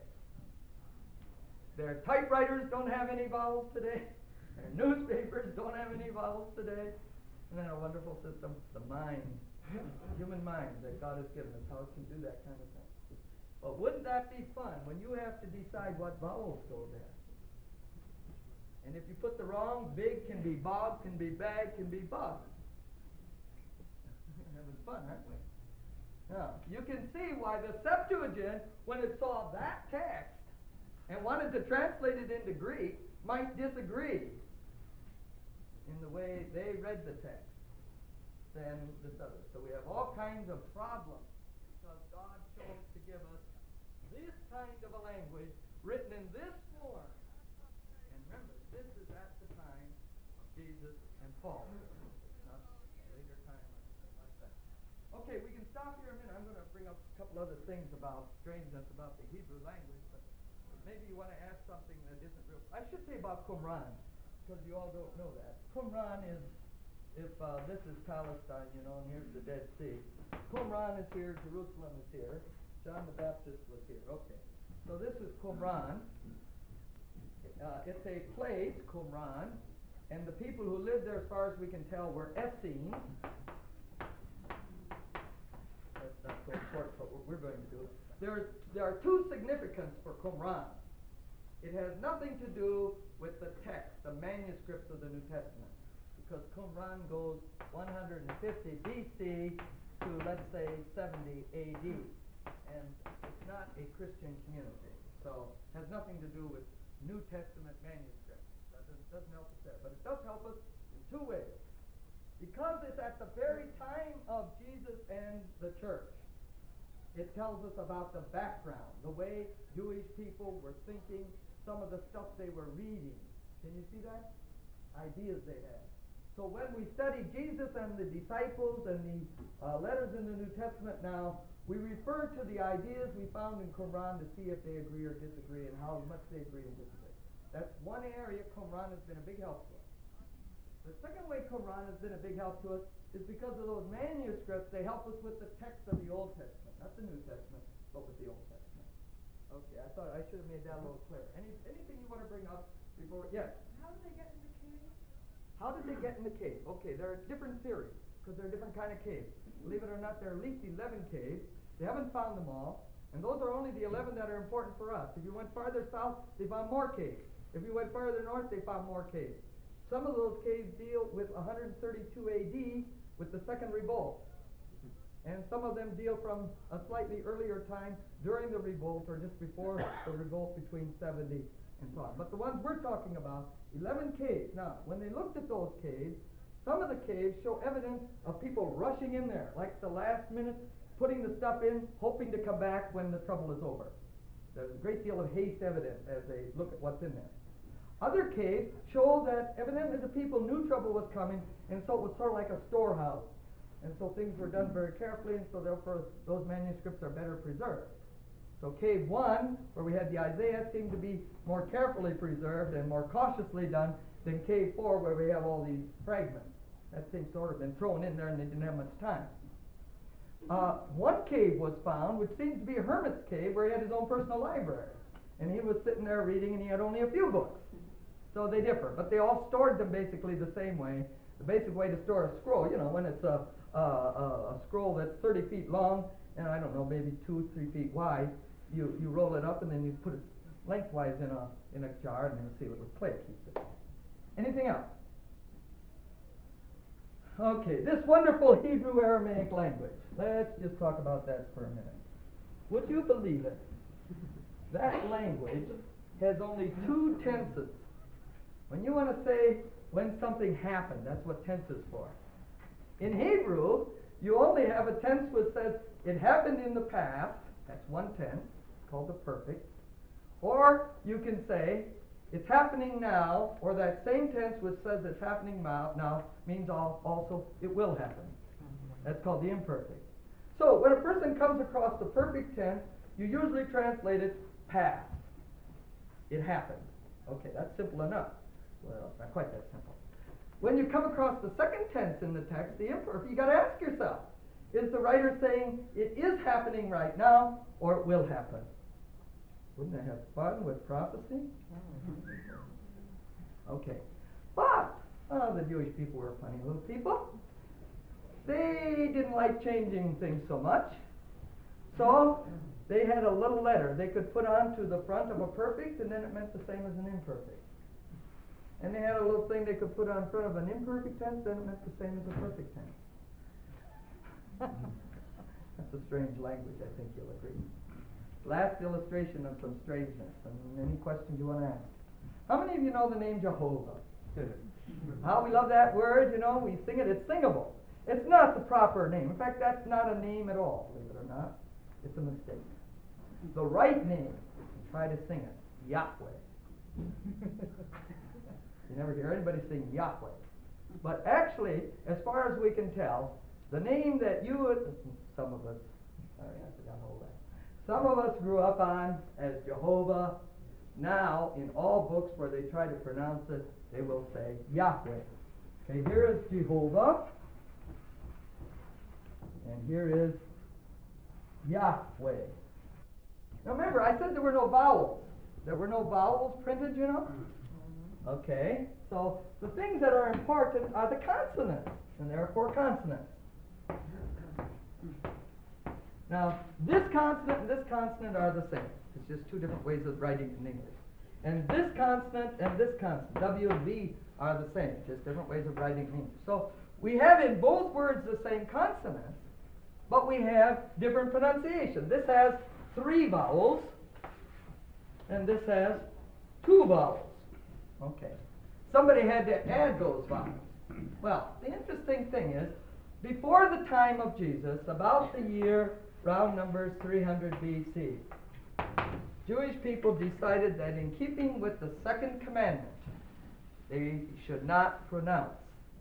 Speaker 1: Their typewriters don't have any vowels today. Their newspapers don't have any vowels today. Isn't that a wonderful system? The mind, the human mind that God has given us, how it can do that kind of thing. But wouldn't that be fun when you have to decide what vowels go there? And if you put the wrong, big can be bog, can be bag, can be bug. We're having fun, aren't we? Now, you can see why the Septuagint, when it saw that text and wanted to translate it into Greek, might disagree in the way they read the text than this other. So we have all kinds of problems because God chose to give us this kind of a language written in this form. And remember, this is at the time of Jesus and Paul, not later time or anything like that. Okay, we can stop here a minute. I'm going to bring up a couple other things about strangeness about the Hebrew language, but maybe you want to ask something that isn't real. I should say about Qumran, because you all don't know that. Qumran is, if this is Palestine, you know, and here's the Dead Sea. Qumran is here, Jerusalem is here, John the Baptist was here. Okay, so this is Qumran. It's a place, Qumran, and the people who lived there, as far as we can tell, were Essenes. That's not so important for what we're going to do. There are two significance for Qumran. It has nothing to do with the text, the manuscripts of the New Testament, because Qumran goes 150 BC to, let's say, 70 AD, and it's not a Christian community, so it has nothing to do with New Testament manuscripts. That doesn't help us there, but it does help us in two ways. Because it's at the very time of Jesus and the church, it tells us about the background, the way Jewish people were thinking, some of the stuff they were reading. Can you see that? Ideas they had. So when we study Jesus and the disciples and the letters in the New Testament now, we refer to the ideas we found in Qumran to see if they agree or disagree and how much they agree and disagree. That's one area Qumran has been a big help to us. The second way Qumran has been a big help to us is because of those manuscripts. They help us with the text of the Old Testament, not the New Testament, but with the Old Testament. Okay, I thought I should have made that a little clearer. Anything you want to bring up before? Yes.
Speaker 3: How did they get in the cave?
Speaker 1: How did they get in the cave? Okay, there are different theories, because there are different kind of caves. Believe it or not, there are at least 11 caves. They haven't found them all, and those are only the 11 that are important for us. If you went farther south, they found more caves. If you went farther north, they found more caves. Some of those caves deal with 132 AD, with the Second Revolt. And some of them deal from a slightly earlier time during the revolt or just before the revolt between 70 and so on. But the ones we're talking about, 11 caves. Now, when they looked at those caves, some of the caves show evidence of people rushing in there, like the last minute, putting the stuff in, hoping to come back when the trouble is over. There's a great deal of haste evident as they look at what's in there. Other caves show that evidently the people knew trouble was coming, and so it was sort of like a storehouse. And so things were done very carefully, and so therefore those manuscripts are better preserved. So cave 1, where we had the Isaiah, seemed to be more carefully preserved and more cautiously done than cave 4, where we have all these fragments. That thing sort of been thrown in there and they didn't have much time. One cave was found, which seems to be a hermit's cave, where he had his own personal library. And he was sitting there reading, and he had only a few books. So they differ, but they all stored them basically the same way. The basic way to store a scroll, when it's a scroll that's 30 feet long, and I don't know, maybe 2-3 feet wide, you roll it up and then you put it lengthwise in a jar and then seal it with clay to keep it. Anything else? Okay, this wonderful Hebrew Aramaic language. Let's just talk about that for a minute. Would you believe it? That language has only 2 tenses. When you want to say when something happened, that's what tense is for. In Hebrew, you only have a tense which says it happened in the past. That's one tense, called the perfect. Or you can say it's happening now, or that same tense which says it's happening now means also it will happen. That's called the imperfect. So when a person comes across the perfect tense, you usually translate it past. It happened. Okay, that's simple enough. Well, not quite that simple. When you come across the second tense in the text, the imperfect, you got to ask yourself, is the writer saying it is happening right now, or it will happen? Wouldn't they have fun with prophecy? Okay. But, the Jewish people were funny little people. They didn't like changing things so much. So, they had a little letter they could put onto the front of a perfect, and then it meant the same as an imperfect. And they had a little thing they could put on front of an imperfect tense, then it meant the same as a perfect tense. That's a strange language, I think you'll agree. Last illustration of some strangeness, and any questions you want to ask. How many of you know the name Jehovah? How we love that word, we sing it, it's singable. It's not the proper name. In fact, that's not a name at all, believe it or not. It's a mistake. The right name, try to sing it, Yahweh. You never hear anybody sing Yahweh. But actually, as far as we can tell, the name that some of us, sorry, I forgot all that. Some of us grew up on as Jehovah. Now, in all books where they try to pronounce it, they will say Yahweh. Okay, here is Jehovah. And here is Yahweh. Now remember, I said there were no vowels. There were no vowels printed, Okay, so the things that are important are the consonants, and there are 4 consonants. Now, this consonant and this consonant are the same. It's just 2 different ways of writing in English. And this consonant and this consonant, W and V, are the same, just different ways of writing in English. So we have in both words the same consonant, but we have different pronunciation. This has 3 vowels, and this has 2 vowels. Okay. Somebody had to add those vowels. Well, the interesting thing is, before the time of Jesus, about the year round numbers 300 BC, Jewish people decided that in keeping with the second commandment, they should not pronounce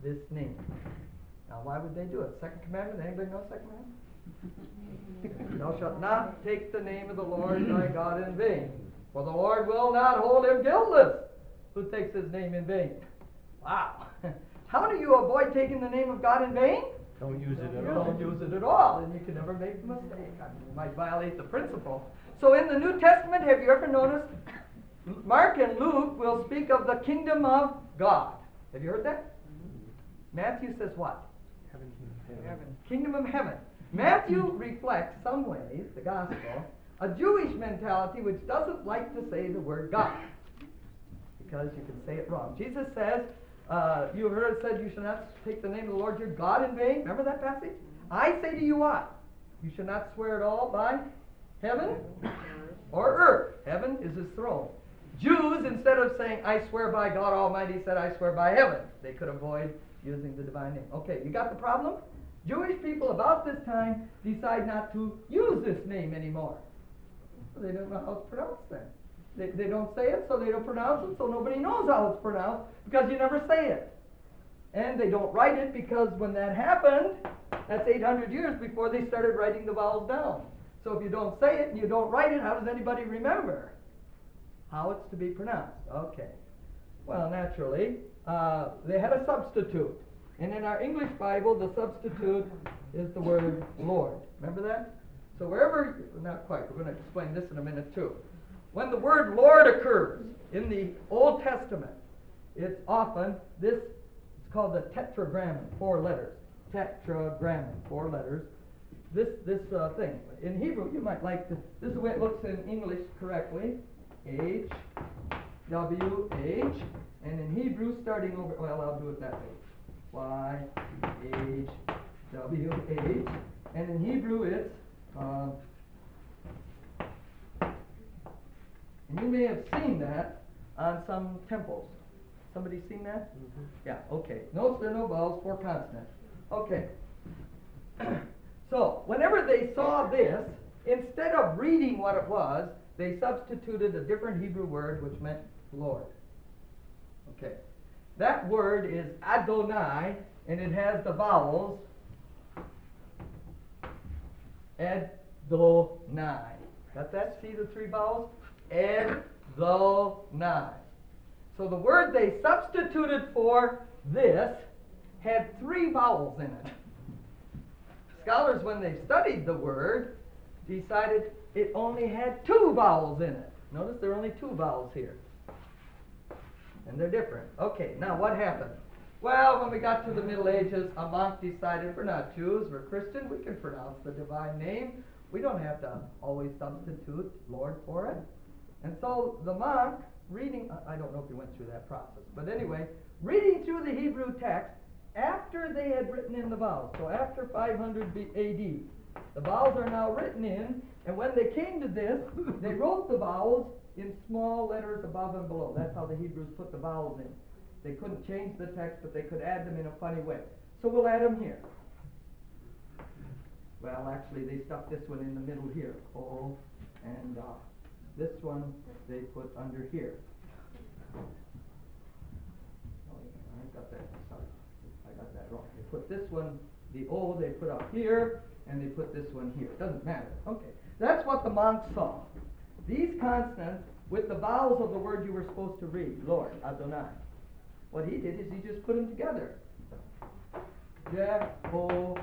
Speaker 1: this name. Now, why would they do it? Second commandment, anybody know second commandment? Thou shalt not take the name of the Lord thy God in vain, for the Lord will not hold him guiltless who takes his name in vain. Wow. How do you avoid taking the name of God in vain?
Speaker 6: Don't use it
Speaker 1: You
Speaker 6: at all.
Speaker 1: don't use it at all, and you can never make a mistake. I mean, you might violate the principle. So in the New Testament, have you ever noticed, Mark and Luke will speak of the kingdom of God. Have you heard that? Matthew says what?
Speaker 3: Heaven.
Speaker 1: Kingdom of heaven. Matthew reflects some ways, the gospel, a Jewish mentality which doesn't like to say the word God, because you can say it wrong. Jesus says, you heard it said, you shall not take the name of the Lord your God in vain. Remember that passage? I say to you what? You shall not swear at all by heaven or earth. Heaven is his throne. Jews, instead of saying, I swear by God Almighty, said, I swear by heaven. They could avoid using the divine name. Okay, you got the problem? Jewish people about this time decide not to use this name anymore. They don't know how it's pronounced then. They don't say it, so they don't pronounce it, so nobody knows how it's pronounced, because you never say it. And they don't write it, because when that happened, that's 800 years before they started writing the vowels down. So if you don't say it and you don't write it, how does anybody remember how it's to be pronounced? Okay. Well, naturally, they had a substitute. And in our English Bible, the substitute is the word Lord. Remember that? So wherever, not quite, we're going to explain this in a minute too. When the word Lord occurs in the Old Testament, it's often this, it's called the tetragrammaton, 4 letters. Tetragrammaton, 4 letters. This thing. In Hebrew, you might like to, this is the way it looks in English correctly. H, W, H. And in Hebrew, starting over, well, I'll do it that way. Y, H, W, H. And in Hebrew, it's, and you may have seen that on some temples. Somebody seen that? Mm-hmm. Yeah, okay. Notice there are no vowels, 4 consonants. Okay. So, whenever they saw this, instead of reading what it was, they substituted a different Hebrew word which meant Lord. Okay. That word is Adonai, and it has the vowels Adonai. Got that? See the 3 vowels? Adonai. So the word they substituted for this had 3 vowels in it. Scholars, when they studied the word, decided it only had 2 vowels in it. Notice there are only 2 vowels here. And they're different. Okay, now what happened? Well, when we got to the Middle Ages, a monk decided we're not Jews, we're Christian, we can pronounce the divine name. We don't have to always substitute Lord for it. And so the monk, reading, I don't know if he went through that process, but anyway, reading through the Hebrew text, after they had written in the vowels, so after 500 AD, the vowels are now written in, and when they came to this, they wrote the vowels in small letters above and below. That's how the Hebrews put the vowels in. They couldn't change the text, but they could add them in a funny way. So we'll add them here. Well, actually, they stuck this one in the middle here. O, and this one they put under here. Oh, I got that. Sorry, I got that wrong. They put this one, the O, they put up here, and they put this one here. Doesn't matter. Okay, that's what the monks saw. These consonants with the vowels of the word you were supposed to read, Lord, Adonai. What he did is he just put them together. Jehovah.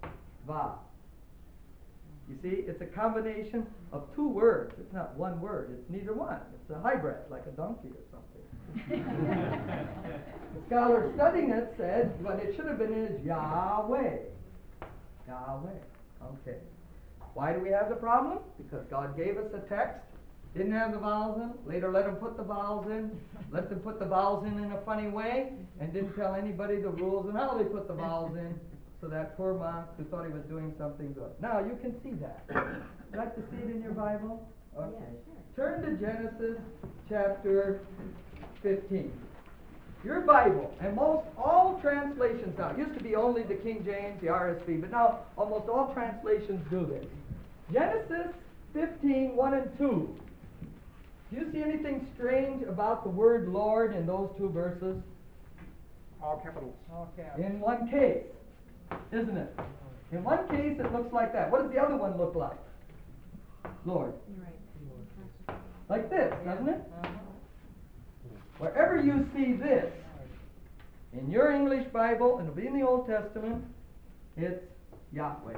Speaker 1: You see, it's a combination of 2 words. It's not one word. It's neither one. It's a hybrid, like a donkey or something. The scholar studying it said what it should have been is Yahweh. Yahweh. Okay. Why do we have the problem? Because God gave us a text, didn't have the vowels in, later let them put the vowels in, let them put the vowels in a funny way, and didn't tell anybody the rules and how they put the vowels in, so that poor monk who thought he was doing something good. Now you can see that. Would you like to see it in your Bible? Okay. Turn to Genesis chapter 15. Your Bible, and most all translations now, it used to be only the King James, the RSV, but now almost all translations do this. Genesis 15, 1 and 2. Do you see anything strange about the word Lord in those 2 verses?
Speaker 7: All capitals.
Speaker 3: All caps.
Speaker 1: In one case, isn't it? In one case, it looks like that. What does the other one look like? Lord.
Speaker 8: You're right.
Speaker 1: Like this, doesn't it?
Speaker 3: Uh-huh.
Speaker 1: Wherever you see this, in your English Bible, and it'll be in the Old Testament, it's Yahweh.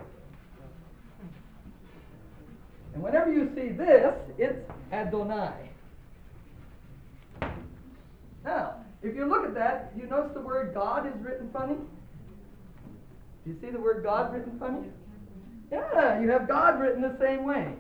Speaker 1: And whenever you see this, it's Adonai. Now, if you look at that, you notice the word God is written funny? Do you see the word God written funny? Yeah, you have God written the same way.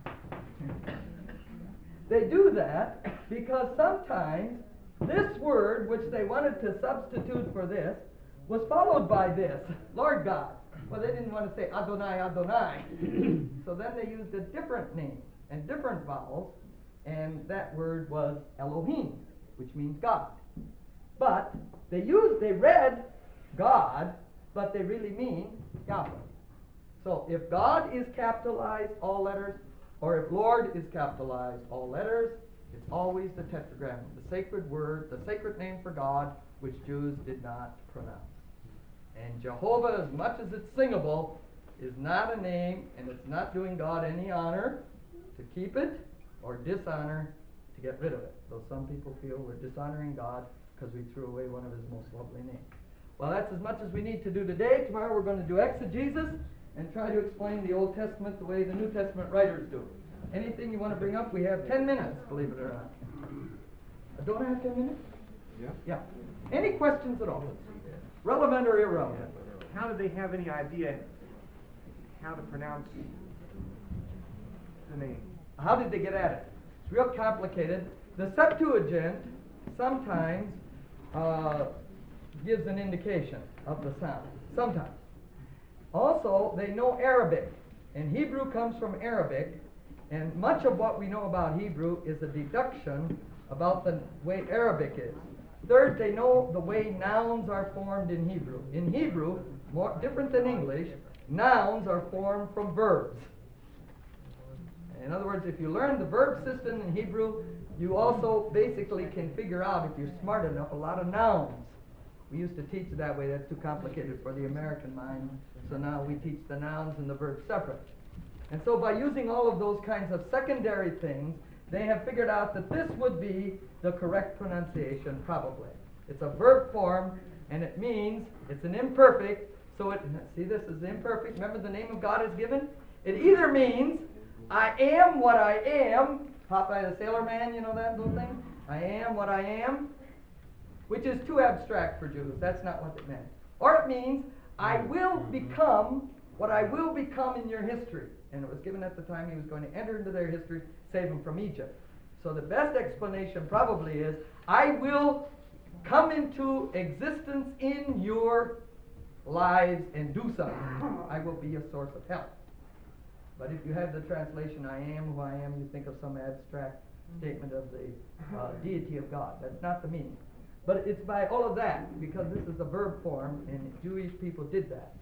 Speaker 1: They do that because sometimes this word, which they wanted to substitute for this, was followed by this, Lord God. Well, they didn't want to say Adonai, Adonai. So then they used a different name and different vowels, and that word was Elohim, which means God. But they read God, but they really mean Yahweh. So if God is capitalized, all letters, or if Lord is capitalized, all letters, it's always the tetragrammaton, the sacred word, the sacred name for God, which Jews did not pronounce. And Jehovah, as much as it's singable, is not a name, and it's not doing God any honor to keep it, or dishonor to get rid of it. Though some people feel we're dishonoring God because we threw away one of his most lovely names. Well, that's as much as we need to do today. Tomorrow we're going to do exegesis and try to explain the Old Testament the way the New Testament writers do. Anything you want to bring up, we have 10 minutes, believe it or not. Don't I have 10 minutes?
Speaker 6: Yeah.
Speaker 1: Yeah. Any questions at all? Relevant or irrelevant?
Speaker 7: How did they have any idea how to pronounce the name?
Speaker 1: How did they get at it? It's real complicated. The Septuagint sometimes gives an indication of the sound. Sometimes. Also, they know Arabic. And Hebrew comes from Arabic. And much of what we know about Hebrew is a deduction about the way Arabic is. Third, they know the way nouns are formed in Hebrew. In Hebrew, more different than English, nouns are formed from verbs. In other words, if you learn the verb system in Hebrew, you also basically can figure out, if you're smart enough, a lot of nouns. We used to teach it that way. That's too complicated for the American mind. So now we teach the nouns and the verbs separate. And so by using all of those kinds of secondary things, they have figured out that this would be the correct pronunciation, probably. It's a verb form, and it means it's an imperfect. So it, see, this is imperfect. Remember the name of God is given? It either means I am what I am. Popeye the Sailor Man, you know that little thing? I am what I am, which is too abstract for Jews. That's not what it meant. Or it means I will become what I will become in your history. And it was given at the time he was going to enter into their history, save them from Egypt. So the best explanation probably is, I will come into existence in your lives and do something. I will be a source of help. But if you have the translation, I am who I am, you think of some abstract statement of the deity of God. That's not the meaning. But it's by all of that, because this is a verb form, and Jewish people did that.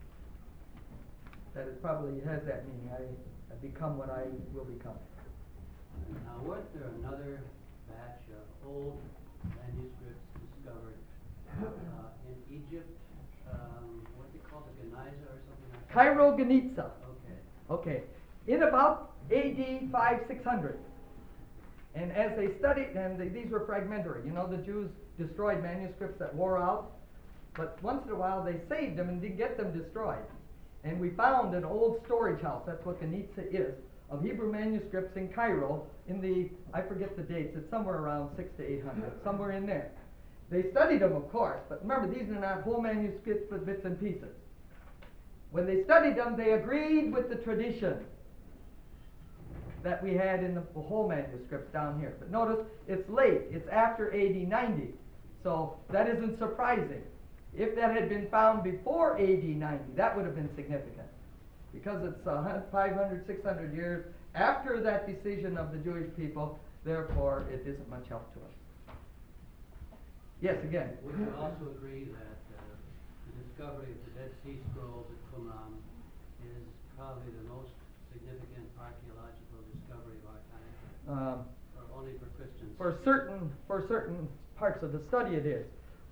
Speaker 1: That it probably has that meaning. I become what I will become.
Speaker 5: Now, weren't there another batch of old manuscripts discovered in Egypt? What they call the Geniza or something like that?
Speaker 1: Cairo Geniza.
Speaker 5: Okay.
Speaker 1: Okay. In about AD 5-600. And as they studied, and these were fragmentary. You know, the Jews destroyed manuscripts that wore out. But once in a while they saved them and didn't get them destroyed. And we found an old storage house, that's what Geniza is, of Hebrew manuscripts in Cairo in the, I forget the dates, it's somewhere around 600 to 800, somewhere in there. They studied them, of course, but remember, these are not whole manuscripts but bits and pieces. When they studied them, they agreed with the tradition that we had in the whole manuscripts down here. But notice, it's late, it's after AD 90, so that isn't surprising. If that had been found before AD 90, that would have been significant. Because it's 500, 600 years after that decision of the Jewish people, therefore it isn't much help to us. Yes, again.
Speaker 5: Would you also agree that the discovery of the Dead Sea Scrolls at Qumran is probably the most significant archaeological discovery of our time? Or only for Christians?
Speaker 1: For certain parts of the study it is.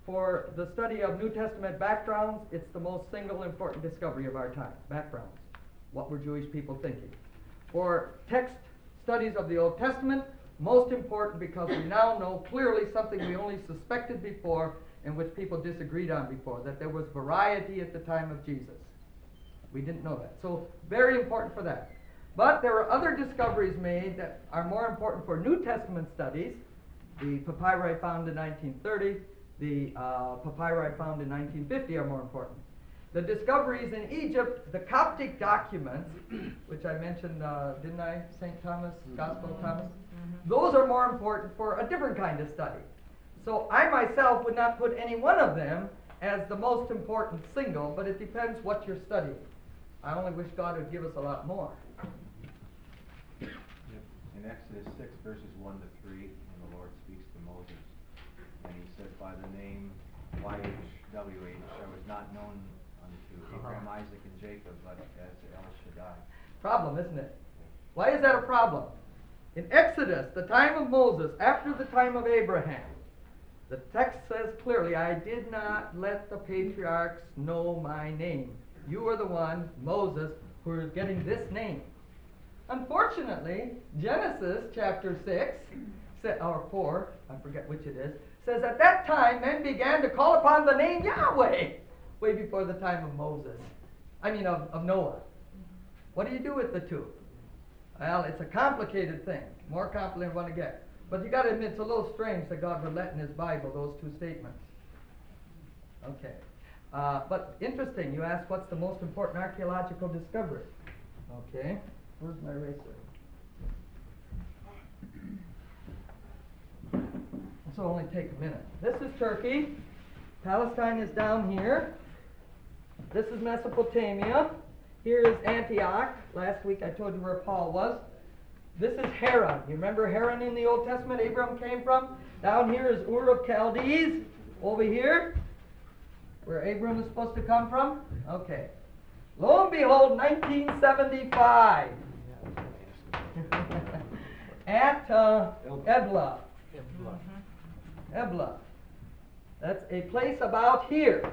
Speaker 1: for the study of New Testament backgrounds, it's the most single important discovery of our time. Backgrounds. What were Jewish people thinking? For text studies of the Old Testament, most important because we now know clearly something we only suspected before and which people disagreed on before, that there was variety at the time of Jesus. We didn't know that. So very important for that. But there are other discoveries made that are more important for New Testament studies. The papyri found in 1930, the papyri found in 1950 are more important. The discoveries in Egypt, the Coptic documents, which I mentioned, didn't I? St. Thomas, Gospel of Thomas. Those are more important for a different kind of study. So I myself would not put any one of them as the most important single, but it depends what you're studying. I only wish God would give us a lot more.
Speaker 8: In Exodus 6, verses 1 to 3, when the Lord speaks to Moses, and he said, by the name YHWH, I was not known unto Abraham, Isaac, and Jacob, but as El Shaddai.
Speaker 1: Problem, isn't it? Why is that a problem? In Exodus, the time of Moses, after the time of Abraham, the text says clearly, I did not let the patriarchs know my name. You are the one, Moses, who is getting this name. Unfortunately, Genesis chapter 6, or 4, I forget which it is, says at that time men began to call upon the name Yahweh, way before the time of Moses. Of Noah. What do you do with the two? Well, it's a complicated thing, more complicated than one to get. But you got to admit, it's a little strange that God would let in His Bible those two statements. Okay. But interesting, you asked what's the most important archaeological discovery. Okay. Where's my eraser? This will only take a minute. This is Turkey. Palestine is down here. This is Mesopotamia. Here is Antioch. Last week I told you where Paul was. This is Haran. You remember Haran in the Old Testament Abram came from? Down here is Ur of Chaldees. Over here, where Abram is supposed to come from. Okay. Lo and behold, 1975. At Ebla. Ebla. That's a place about here.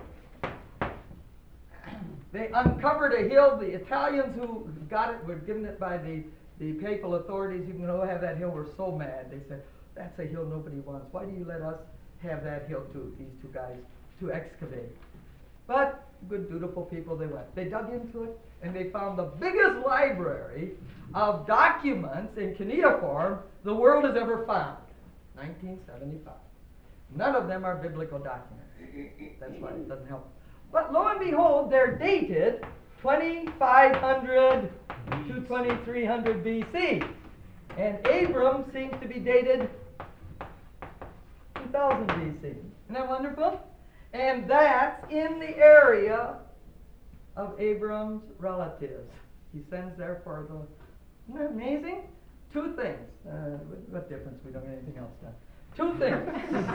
Speaker 1: They uncovered a hill. The Italians who got it were given it by the papal authorities. You can go have that hill. Were so mad. They said, that's a hill nobody wants. Why do you let us have that hill too, these two guys, to excavate? But good, dutiful people, they went. They dug into it, and they found the biggest library of documents in cuneiform the world has ever found. 1975. None of them are biblical documents. That's why it doesn't help. But lo and behold, they're dated 2500 to 2300 BC. And Abram seems to be dated 2000 BC. Isn't that wonderful? And that's in the area of Abram's relatives. He sends there for the... Isn't that amazing? Two things. What difference? We don't get anything else done. Two things.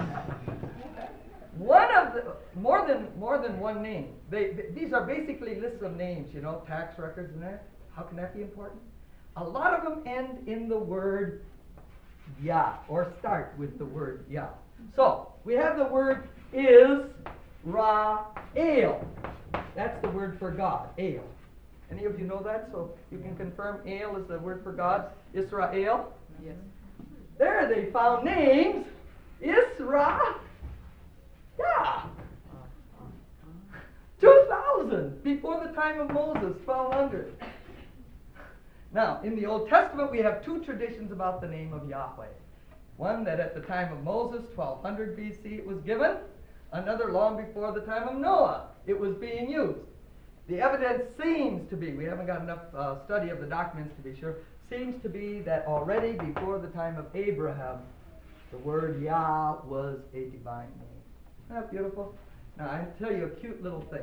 Speaker 1: One of the... More than one name. These are basically lists of names, tax records and that. How can that be important? A lot of them end in the word Yah, or start with the word Yah. So, we have the word Israel. That's the word for God, El. Any of you know that? So you can confirm El is the word for God, Israel?
Speaker 3: Yes.
Speaker 1: There they found names, Israel. Yeah. 2000 before the time of Moses, 1200. Now, in the Old Testament, we have two traditions about the name of Yahweh. One that at the time of Moses, 1200 BC, it was given. Another long before the time of Noah, it was being used. The evidence seems to be, we haven't got enough study of the documents to be sure, seems to be that already before the time of Abraham, the word Yah was a divine name. Isn't that beautiful? Now, I'll tell you a cute little thing.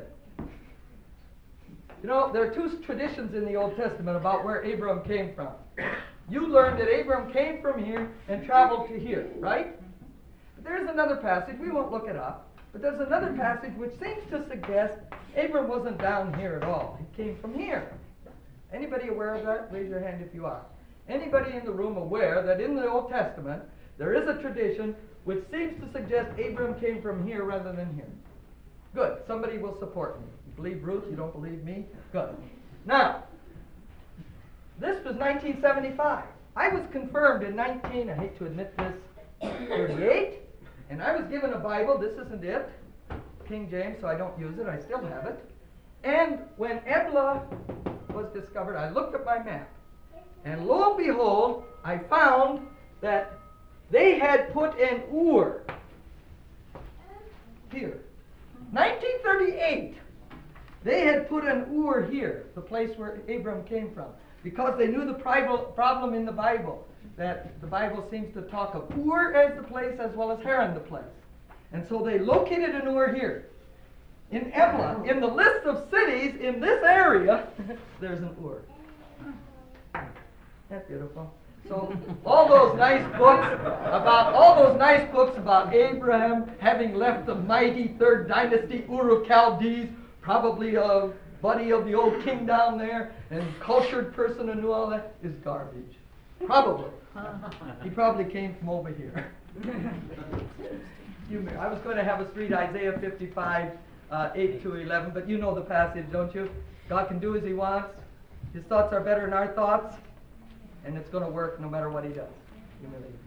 Speaker 1: There are two traditions in the Old Testament about where Abram came from. You learned that Abram came from here and traveled to here, right? But there's another passage, we won't look it up, but there's another passage which seems to suggest Abram wasn't down here at all. He came from here. Anybody aware of that? Raise your hand if you are. Anybody in the room aware that in the Old Testament there is a tradition which seems to suggest Abram came from here rather than here. Good. Somebody will support me. You believe Ruth? You don't believe me? Good. Now, this was 1975. I was confirmed in I hate to admit this, 38, and I was given a Bible. This isn't it, King James, so I don't use it. I still have it. And when Ebla was discovered, I looked at my map, and lo and behold, I found that they had put an Ur here. 1938, they had put an Ur here, the place where Abram came from, because they knew the problem in the Bible, that the Bible seems to talk of Ur as the place as well as Haran the place. And so they located an Ur here. In Ebla, in the list of cities in this area, there's an Ur. That's beautiful. So all those nice books about Abraham having left the mighty third dynasty Ur of Chaldees, probably a buddy of the old king down there, and cultured person and knew all that, is garbage. Probably. He probably came from over here. I was going to have us read Isaiah 55, 8 to 11, but you know the passage, don't you? God can do as he wants. His thoughts are better than our thoughts, and it's going to work no matter what he does. You believe.